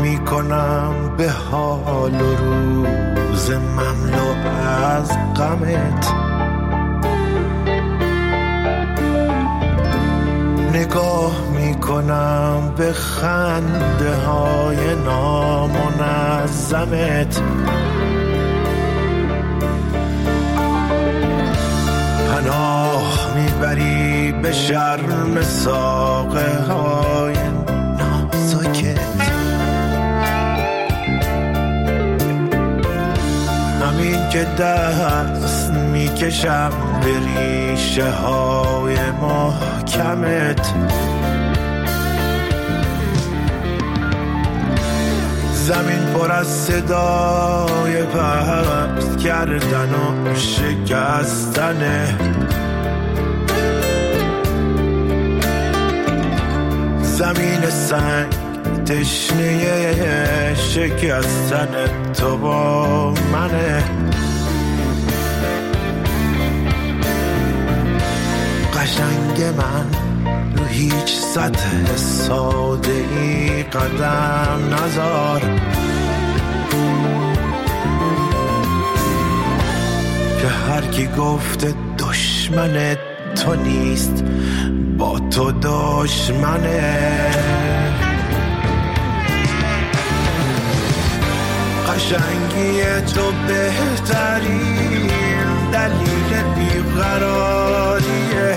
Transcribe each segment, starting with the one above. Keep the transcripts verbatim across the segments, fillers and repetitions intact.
میکنم به حال و روز مملو از غمت. نگاه میکنم به خنده های نامنظمت. پناه میبری به شرم ساقه های نازکت. همین که دست میکشم به ریشه های محکمت. زمین پر از صدای پست کردن و شکستنه. زمین سنگ تشنه شکستن تو با منه. قشنگ من رو هیچ سطح ساده ای قدم نذار که هر کی گفته دشمن تو نیست با تو دشمنه. قشنگی تو بهترین دلیل بیقراریه.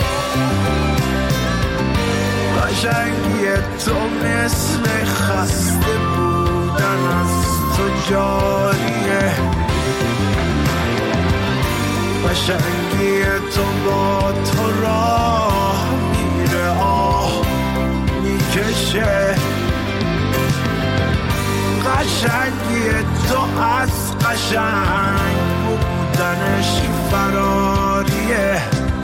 قشنگی تو مثل خسته بودن از تو جاریه. قشنگی تو با تو راه میره آه میکشه. قشنگی تو از قشنگ بودنش فراریه.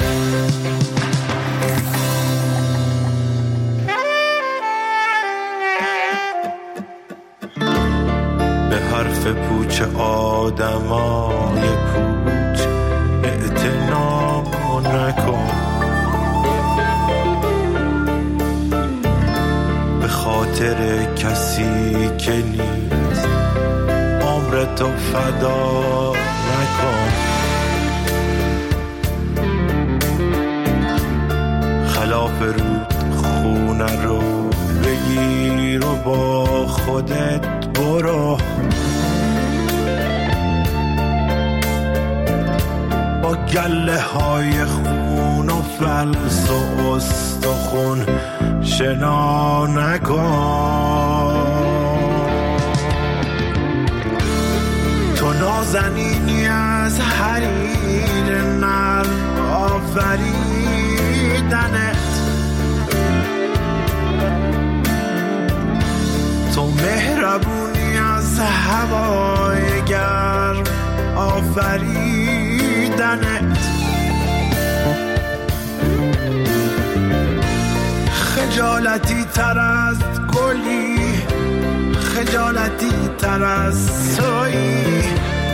به حرف پوچ آدمای پوچ اعتنا نکن. به خاطر کسی که نیست عمر تو فدا نکن. خلاف رود خونه رو بگیر و با خودت برو. با گله های خون و فلس و استخون شنا نکن. تو نازنینی از حریر نرم آفریدنت. تو مهربونی از هوای گرم آفریدنت. خجالتی تر از گلی خجالتی تر از تویی.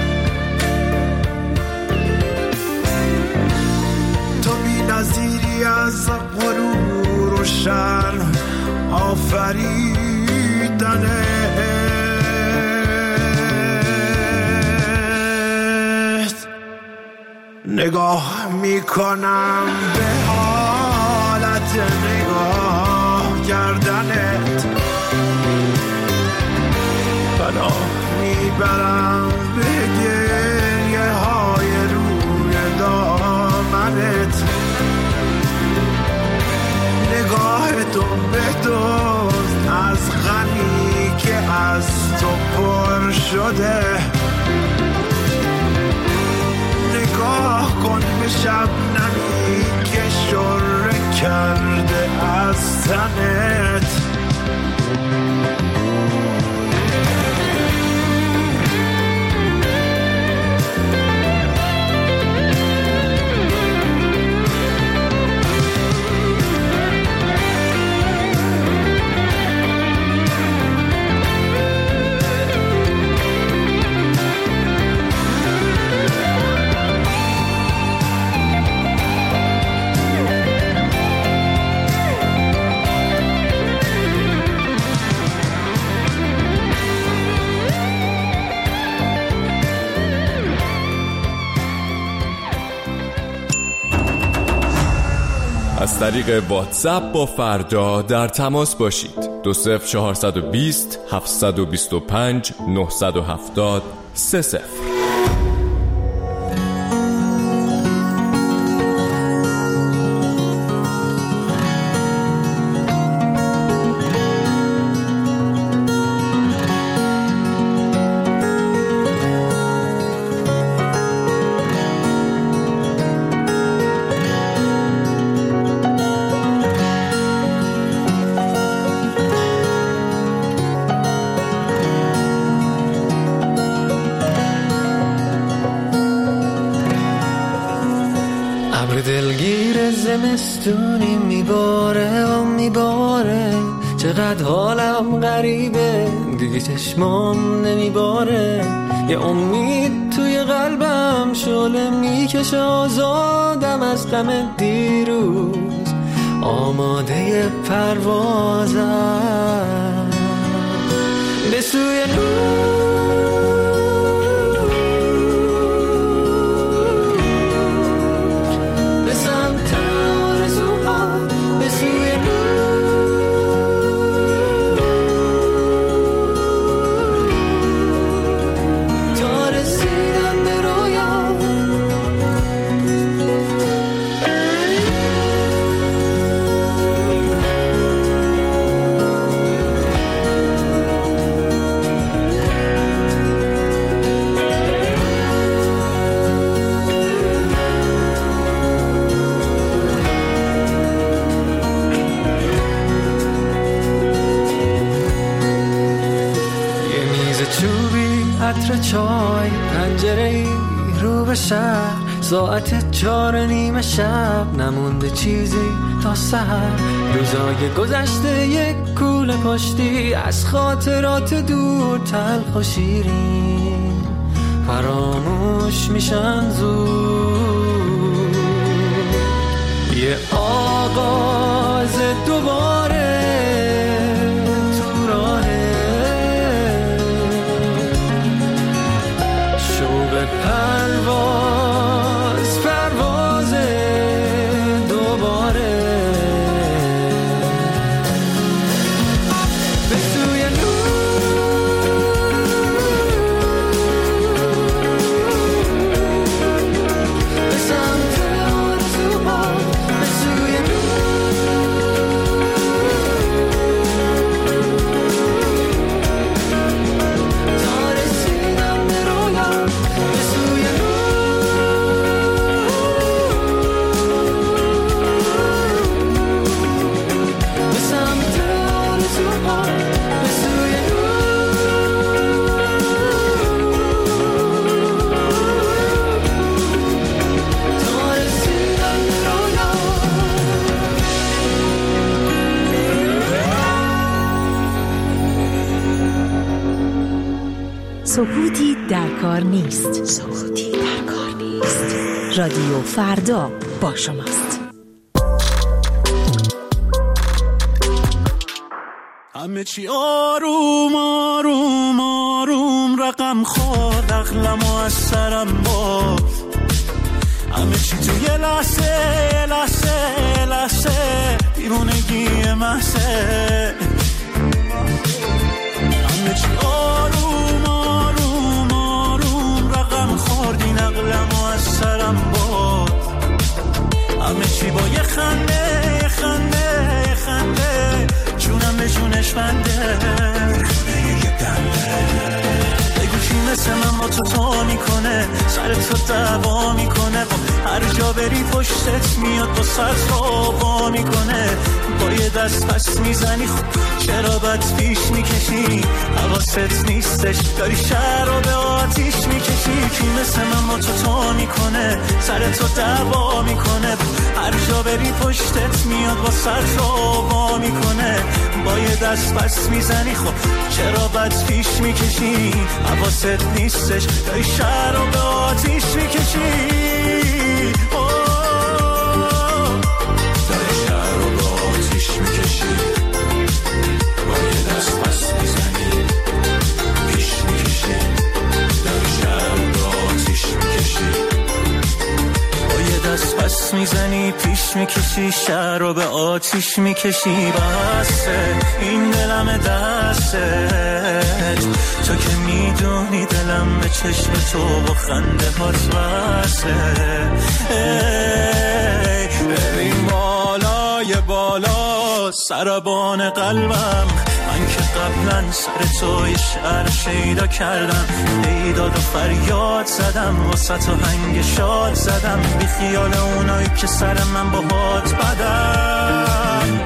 تو بی نظیری از غرور و شرم آفریدنت. نگاه میکنم به حالت نگاه کردنت. پناه میبرم به گریه های روی دامنت. نگاه تو بدزد از غمی که از تو پر شده. نگاه کن به شبنمی که شره کرده از تنت. از طریق واتساپ با فردا در تماس باشید. دو صفر چهارصد و بیست هفتصد و بیست و پنج نهصد و هفتاد سه صفر. دلگیر زمستونی میباره و میباره، چقدر حالم غریبه دیگه چشمام نمیباره، یه امید توی قلبم شعله میکشه آزادم از غم دیروز، آماده پروازم به سوی نور، عطر چای، پنجره رو به شهر، ساعت چار نیم شب، نمونده چیزی تا سحر، روزای گذشته یک کوله پشتی از خاطرات دور، تلخ و شیرین فراموش میشن زود، یه آغاز دوباره تو راه پرواز، پرواز دوباره به سوی نور، به سمت آرزوها، به سوی تا رسیدم به رویا، به سوی سکوتی در کار نیست. سکوتی در کار نیست. رادیو فردا با شماست. همه چی آروم آروم آروم رقم خورد، عقلمو از سرم باز، همه چی تو یه لحظه یه لحظه یه لحظه دیوونگی محضه، همه چی آروم آروم آروم رقم خورد، این عقلمو از سرم باز، همه چی با یه خنده یه خنده یه خنده، جونم به جونش بنده، بگو کی مثل من با تو تو میکنه، سر تو دعوا میکنه، هر جا بری پشتت میاد با سر با میکنه، با یه دست پس میزنی خب چرا بد پیش میکشی، حواست نیستش داری شهر رو به آتیش میکشی، کی مثل من با تو تو میکنه، سر تو دعوا میکنه، هر جا بری پشتت میاد با سر با میکنه، با یه دست پس میزنی خب چرا بد پیش میکشی، حواست نیستش داری شهر رو به آتیش میکشی، داری شهر رو به آتیش میکشی، با یه دست پس میزنی پیش میکشی، داری شهر رو به آتیش میکشی، با یه دست پس پس میزنی پیش میکشی شهر رو به آتیش میکشی بسه این دلم دستت تو که میدونی دلم به چشم تو و خنده هات واسه ببین بالای بالا سربان قلبم من که قبلا سر تو یه شعر شیدا کردم ایداد و فریاد زدم واسه تو هنگ شاد زدم بی خیال اونایی که سر من با هات بدم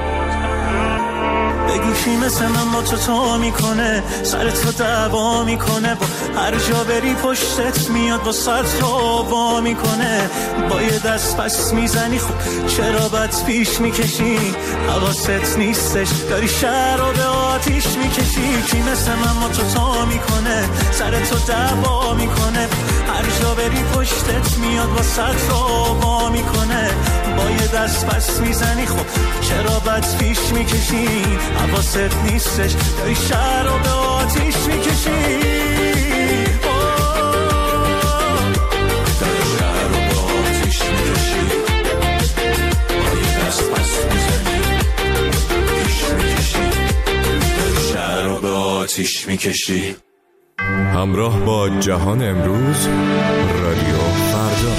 بگوشی مثل من با تو تو میکنه سر تو دعوا میکنه با هر جا بری پشتت میاد با سر تو وا میکنه با یه دست پس میزنی خب چرا بد پیش میکشی حواست نیستش داری شهر رو به آتیش میکشی کی مثل من با تو تو میکنه سر تو دعوا میکنه هر جا بری پشتت میاد با سر تو وا میکنه با یه دست پس میزنی خب چرا بد پیش میکشی حواست نیستش داری شهر رو به آتیش میکشی داری شهر رو به آتیش میکشی با یه دست پس میزنی پیش میکشی داری شهر رو به آتیش میکشی. همراه با جهان امروز رادیو فردا.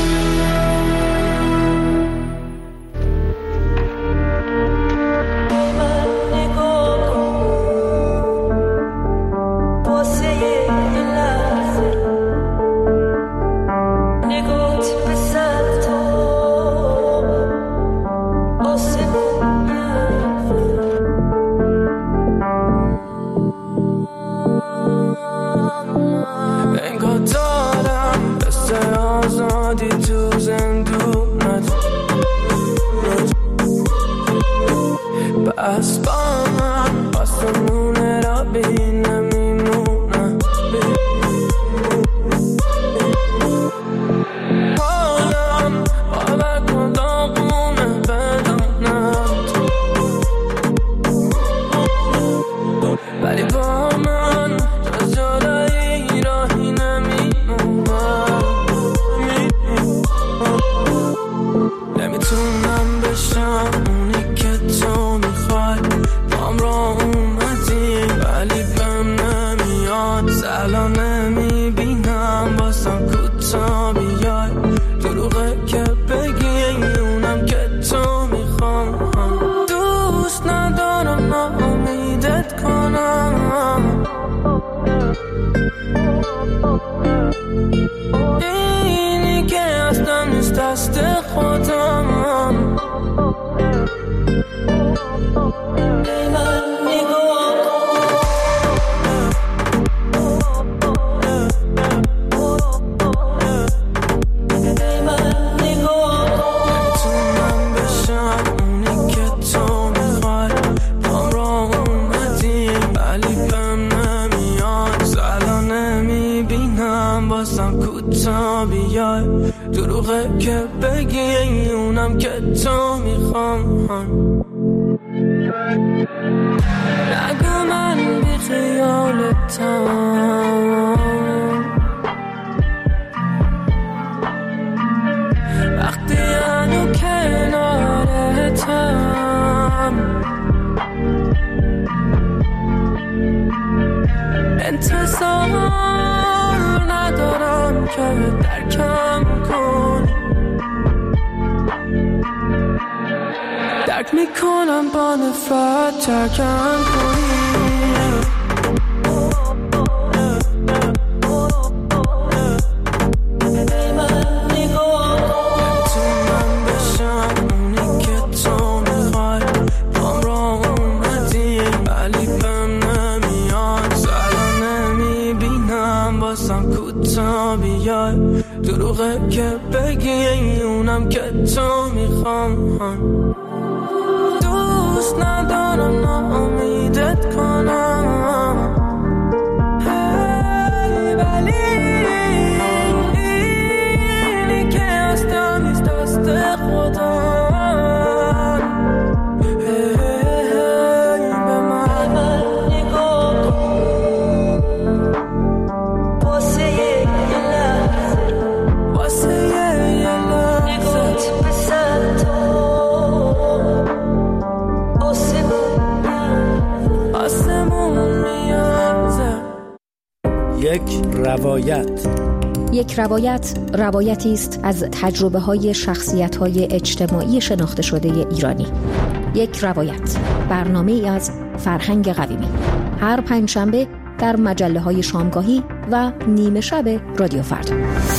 درک میکنم با نفرت ترکم کنی دروغه که بگی اونم که تو میخوام دوست ندارم ناامیدت کنم ولی اینی که هستم نیست دست خدا واسه یه لحظه یک روایت. یک روایت روایتی است از تجربه های شخصیت های اجتماعی شناخته شده ایرانی. یک روایت، برنامه ای از فرهنگ قویمی، هر پنجشنبه در مجله های شامگاهی و نیمه شب رادیو فردا.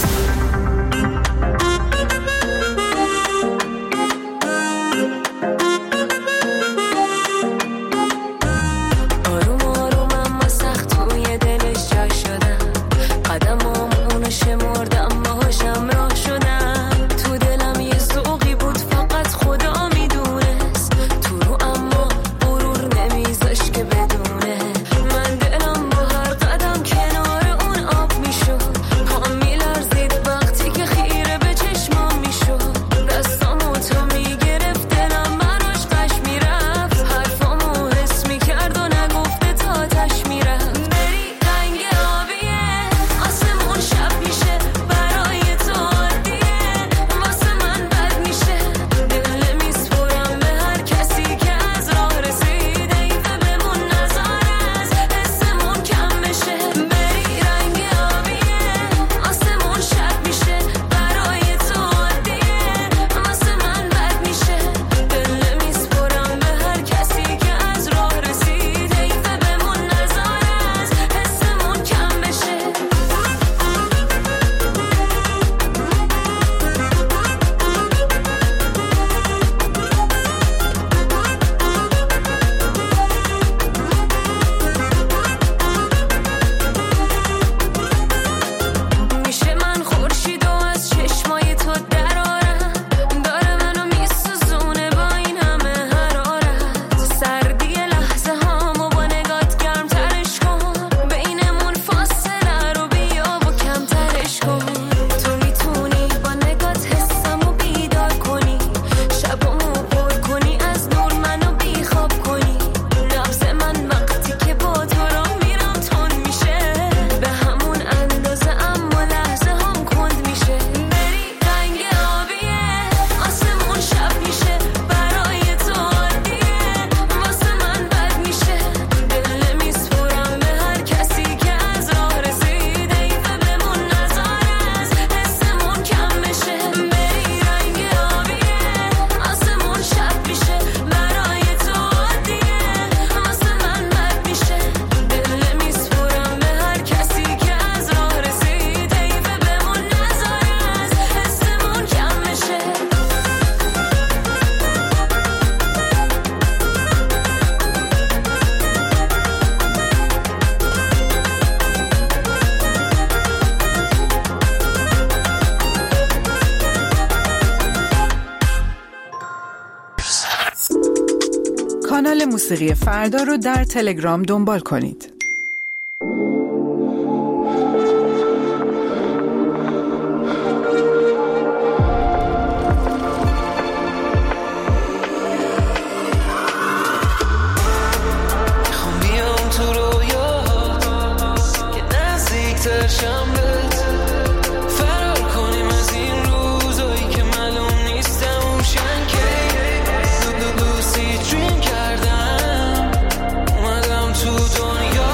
کانال موسیقی فردا رو در تلگرام دنبال کنید. دنیا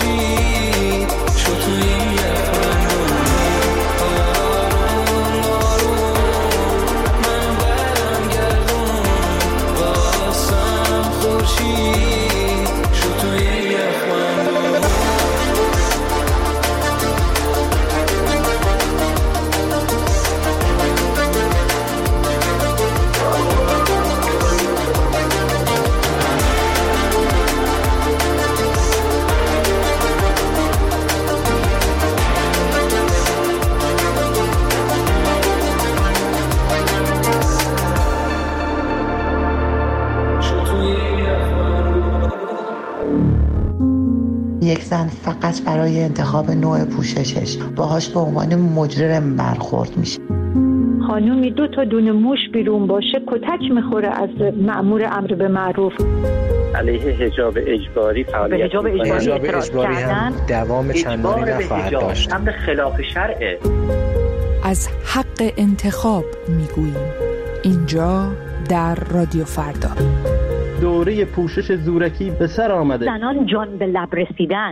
خورشید شد توی یخبندون من برم گردون واسم خورشید شد توی یخبندون یک زن فقط برای انتخاب نوع پوششش باهاش به عنوان مجرم برخورد میشه. خانومی دو تا دونه موش بیرون باشه کتک میخوره از مأمور امر به معروف. علیه حجاب اجباری فعالیت به حجاب اجباری اعتراض کردن دوام چندانی نخواهد داشت. امر خلاف شرعه. از حق انتخاب میگوییم اینجا در رادیو فردا. دوره پوشش زورکی به سر آمده. زنان جان به لب رسیدن.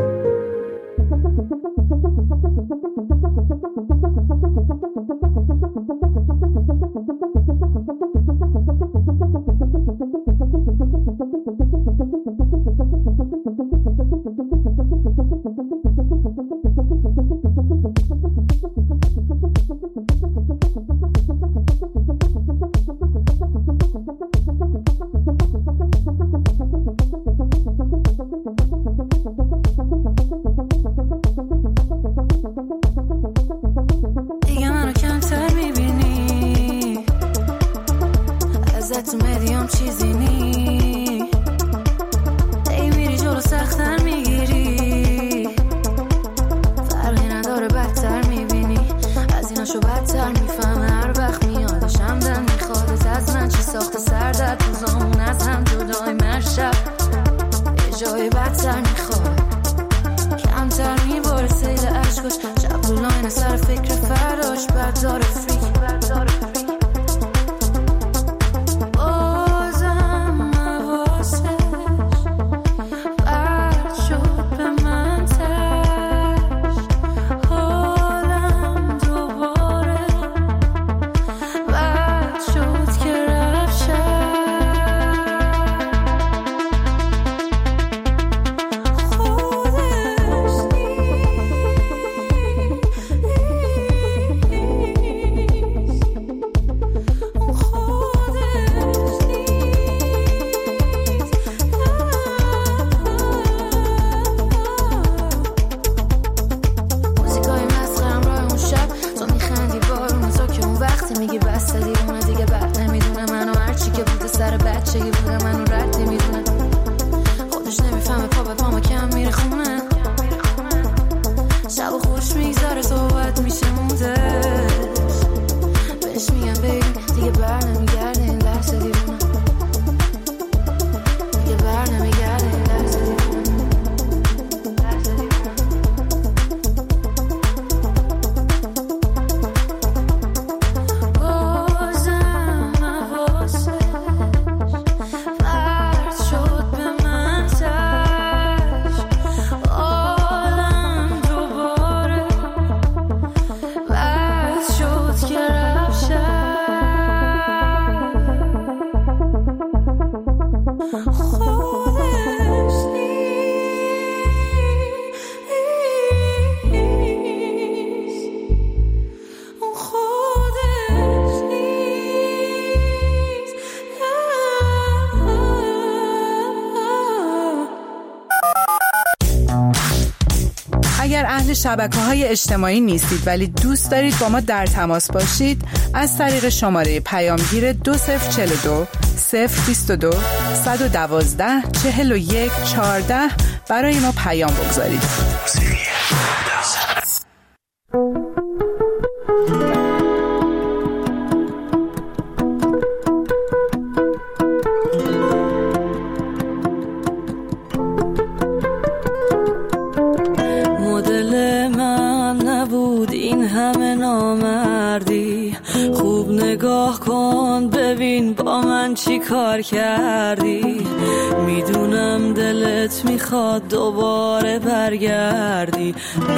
شبکه‌های اجتماعی نیستید ولی دوست دارید با ما در تماس باشید، از طریق شماره پیامگیر دو صفر چهل و دو صفر بیست و دو صد و دوازده چهل و یک چهارده برای ما پیام بگذارید. نگاه کن ببین با من چی کار کردی، میدونم میدونم دلت میخواد دوباره برگردی.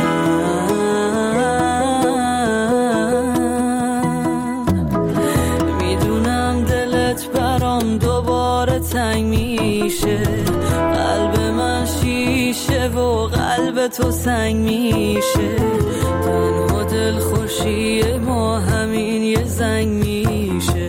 میدونم دلت برام دوباره تنگ میشه، قلب من شیشه و قلب تو سنگ میشه. تنها دل خوشی ما همین یه زنگ میشه.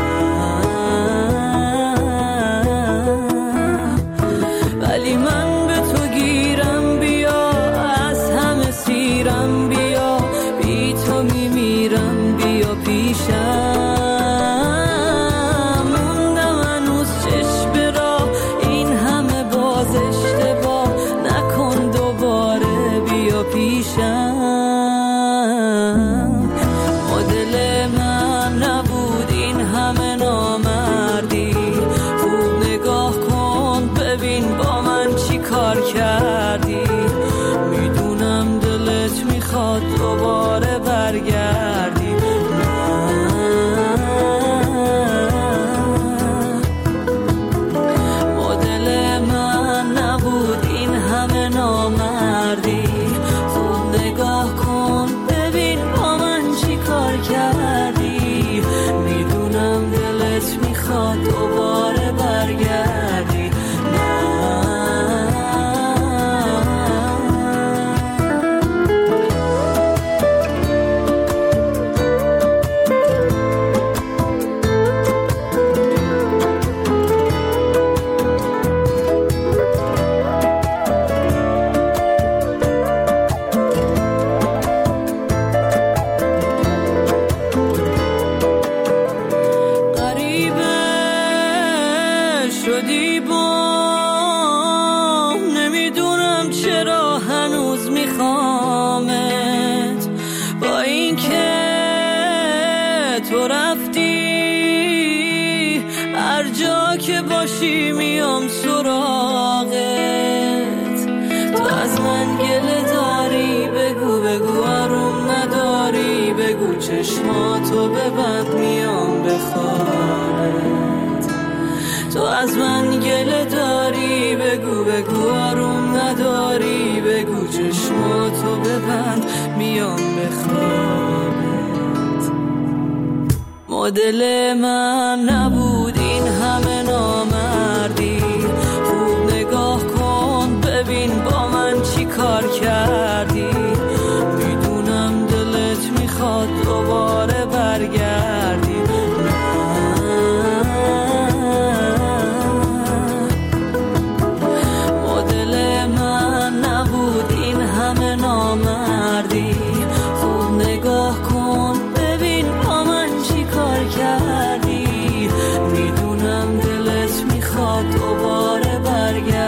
ولی من به تو گیرم، بیا از همه سیرم، بیا بی تو میمیرم، بیا پیشم. موندم هنوز چشم راه، این همه باز اشتباه نکن دوباره، بیا پیشم. مدل من نبود این همه نامردی، خوب نگاه کن ببین با من چی کار کردی. میدونم دلت میخواد دوباره برگردی. مدل من نبود این همه نامردی، خوب نگاه کن ببین با من چی کار کردی. میدونم دلت میخواد دوباره برگردی. شدی بام، نمیدونم چرا هنوز میخوامت، با این که تو رفتی هر جا که باشی میام سراغت. تو از من گله داری بگو بگو، آروم نداری بگو، چشماتو ببند میام بخوابت. تو از من گله داری بگو بگو، آروم نداری بگو، چشماتو ببند میام بخوابت. مدل من نبود این همه نامردی، خوب نگاه کن ببین با من چی کار کردی. میدونم دلت میخواد دوباره برگردی. نامردی، خوب نگاه کن ببین با من چی کار کردی. میدونم دلت میخواد دوباره برگردی.